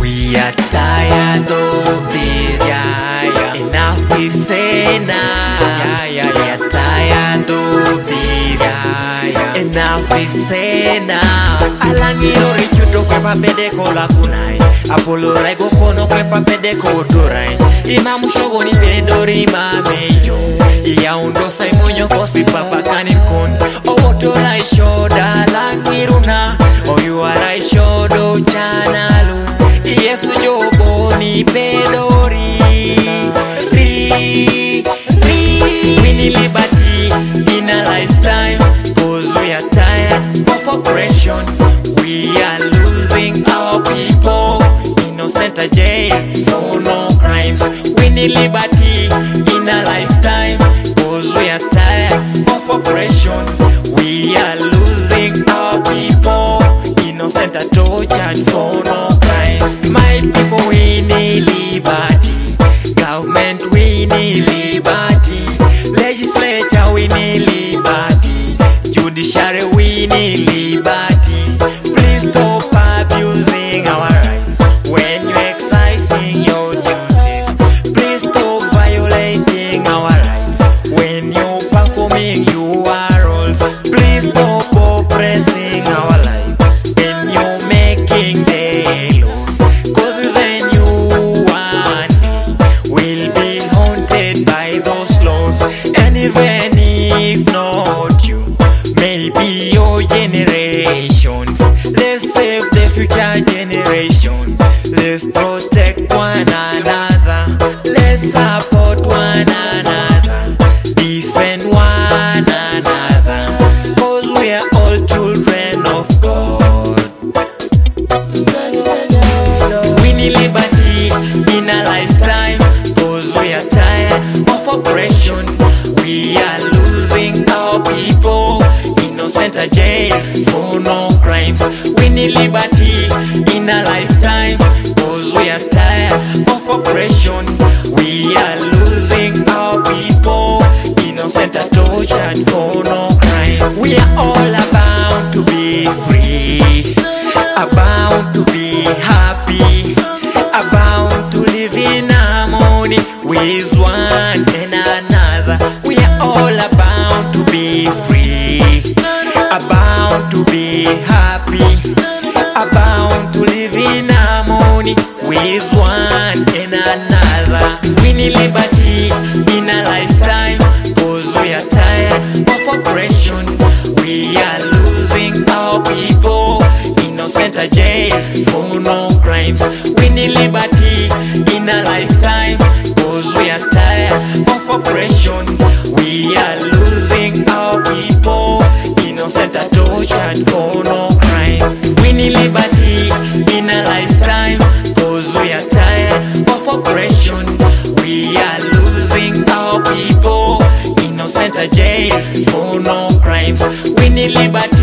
We are tired of this. Enough is enough. We are tired of this. Enough is enough. Alangi ori judo kwe papede kola kunai. Apollo raigo kono kwe papede kodorai. Imamu shogo ni pedori mamejo. Iya undo saimonyo kosi papa kanin kon. Owoto rai shoda langi runa. Oyuarai shodo chanalu. Yesu jobo ni pedori. We need liberty in a lifetime, cause we are tired of oppression. We are losing our people, innocent are jailed for no crimes. We need liberty in a lifetime, cause we are tired of oppression. We are losing our people, innocent are tortured for no crimes. My people, we need liberty. Government, we need liberty. Legislature, we need liberty. Judiciary, we need liberty. Please stop abusing our rights when you're exercising your duties. Please stop violating our rights when you're performing your roles. Please stop oppressing our lives when you're making the laws. Cause then you one day will be haunted by those laws. And even if not you, maybe your generations. Let's save the future generation. Let's protect one another. Let's support one another. Defend one another. Cause we are all children of God. We need liberty in a lifetime, cause we are tired of oppression. We are losing our people, innocent are jailed for no crimes. We need liberty in a lifetime, cause we are tired of oppression. We are losing our people, innocent are tortured for no crimes. We are all about to be free, about to be happy, about to live in harmony with one and another. We are all about to be free, about to be happy, about to live in harmony with one and another. We need liberty in a lifetime, cause we are tired of oppression. We are losing our people, innocent are jailed for no crimes. We need liberty in a lifetime, cause we are tired of oppression. We are losing our people, innocent are tortured for no crimes. We need liberty in a lifetime, cause we are tired of oppression. We are losing our people, innocent are jailed for no crimes. We need liberty